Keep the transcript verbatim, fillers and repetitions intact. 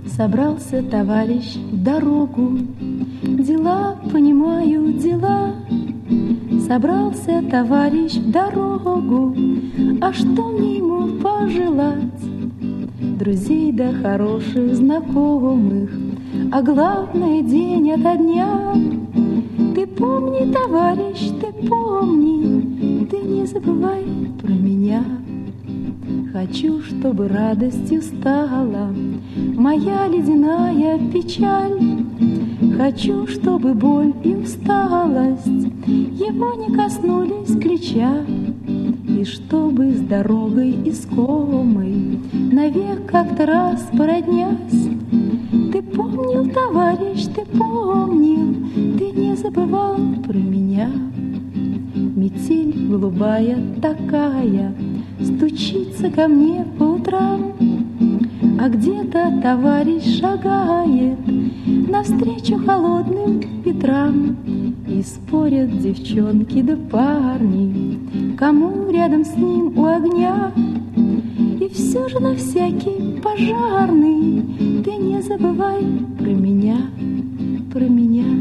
Собрался товарищ в дорогу, дела, понимаю, дела. Собрался товарищ в дорогу, а что мне ему пожелать? Друзей да хороших знакомых, а главное день ото дня. Ты помни, товарищ, ты помни, ты не забывай про меня. Хочу, чтобы радостью стала моя ледяная печаль. Хочу, чтобы боль и усталость его не коснулись плеча. И чтобы с дорогой искомой навек как-то раз породнясь. Ты помнил, товарищ, ты помнил, ты не забывал про меня. Метель голубая такая стучится ко мне по утрам, а где-то товарищ шагает навстречу холодным ветрам. И спорят девчонки да парни, кому рядом с ним у огня. И все же на всякий пожарный ты не забывай про меня, про меня.